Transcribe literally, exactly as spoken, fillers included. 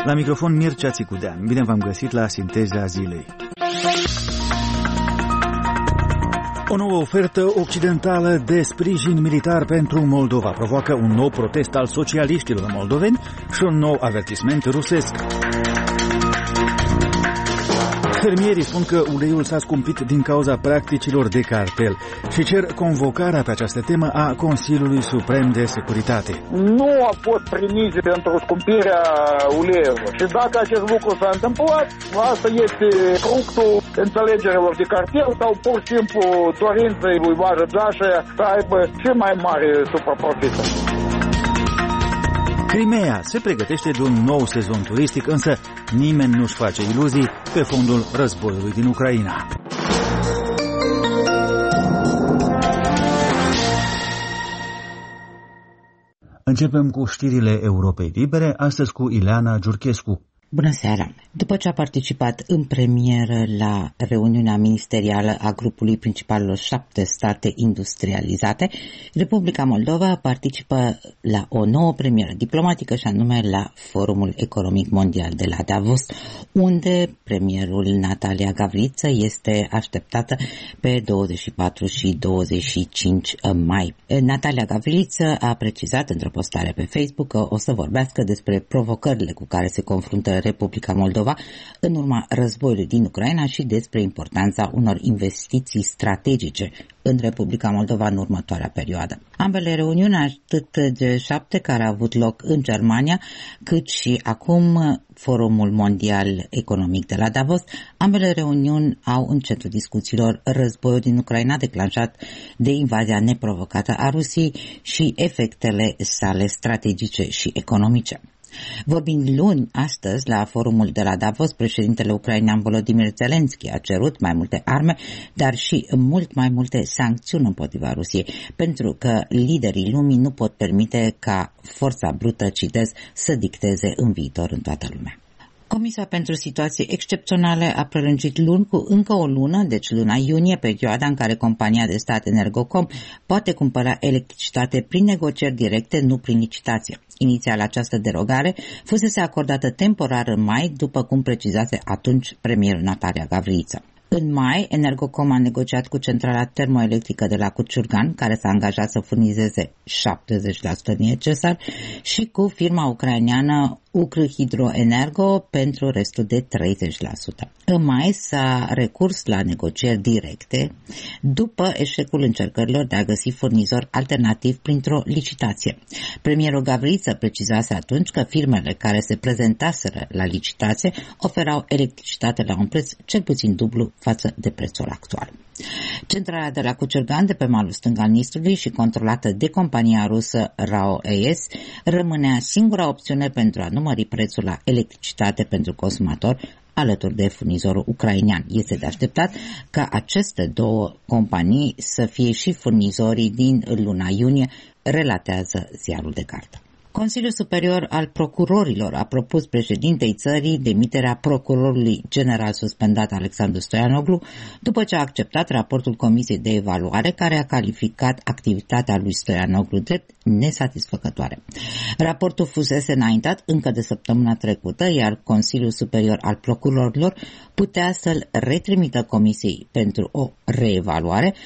La microfon Mircea Țicudean. Bine v-am găsit la Sinteza Zilei. O nouă ofertă occidentală de sprijin militar pentru Moldova provoacă un nou protest al socialiștilor moldoveni și un nou avertisment rusesc. Fermierii spun că uleiul s-a scumpit din cauza practicilor de cartel și cer convocarea pe această temă a Consiliului Suprem de Securitate. Nu a fost primit pentru scumpirea uleiului și dacă acest lucru s-a întâmplat, asta este fructul înțelegerilor de cartel sau pur și simplu dorinței lui Vajă Zașa să aibă și mai mare supraprofită. Crimea se pregătește de un nou sezon turistic, însă nimeni nu-și face iluzii pe fondul războiului din Ucraina. Începem cu știrile Europei Libere, astăzi cu Ileana Giurchescu. Bună seara! După ce a participat în premieră la reuniunea ministerială a grupului principalelor șapte state industrializate, Republica Moldova participă la o nouă premieră diplomatică și anume la Forumul Economic Mondial de la Davos, unde premierul Natalia Gavriță este așteptată pe douăzeci și patru și douăzeci și cinci mai. Natalia Gavriță a precizat într-o postare pe Facebook că o să vorbească despre provocările cu care se confruntă Republica Moldova în urma războiului din Ucraina și despre importanța unor investiții strategice în Republica Moldova în următoarea perioadă. Ambele reuniuni, atât G șapte care a avut loc în Germania, cât și acum Forumul Mondial Economic de la Davos, ambele reuniuni au în centrul discuțiilor războiul din Ucraina declanșat de invazia neprovocată a Rusiei și efectele sale strategice și economice. Vorbind luni, astăzi, la forumul de la Davos, președintele ucrainean Volodymyr Zelensky a cerut mai multe arme, dar și mult mai multe sancțiuni împotriva Rusiei, pentru că liderii lumii nu pot permite ca forța brută, citez, să dicteze în viitor în toată lumea. Comisia pentru situații excepționale a prelungit luni cu încă o lună, deci luna iunie, perioada în care compania de stat Energocom poate cumpăra electricitate prin negocieri directe, nu prin licitație. Inițial, această derogare fusese acordată temporar în mai, după cum precizase atunci premierul Natalia Gavriță. În mai, Energocom a negociat cu centrala termoelectrică de la Cuciurgan, care s-a angajat să furnizeze șaptezeci la sută din necesar, și cu firma ucraineană Ukrhydroenergo pentru restul de treizeci la sută. În mai s-a recurs la negocieri directe după eșecul încercărilor de a găsi furnizor alternativ printr-o licitație. Premierul Gavriță precizase atunci că firmele care se prezentaseră la licitație oferau electricitate la un preț cel puțin dublu față de prețul actual. Centrala de la Cuciurgan, de pe malul stâng al Nistrului și controlată de compania rusă RAO E S, rămânea singura opțiune pentru a numări prețul la electricitate pentru consumator alături de furnizorul ucrainean. Este de așteptat ca aceste două companii să fie și furnizorii din luna iunie, relatează ziarul de Carta. Consiliul Superior al Procurorilor a propus președintei țării demiterea procurorului general suspendat Alexandru Stoianoglu după ce a acceptat raportul Comisiei de Evaluare care a calificat activitatea lui Stoianoglu drept nesatisfăcătoare. Raportul fusese înaintat încă de săptămâna trecută, iar Consiliul Superior al Procurorilor putea să-l retrimită Comisiei pentru o reevaluare,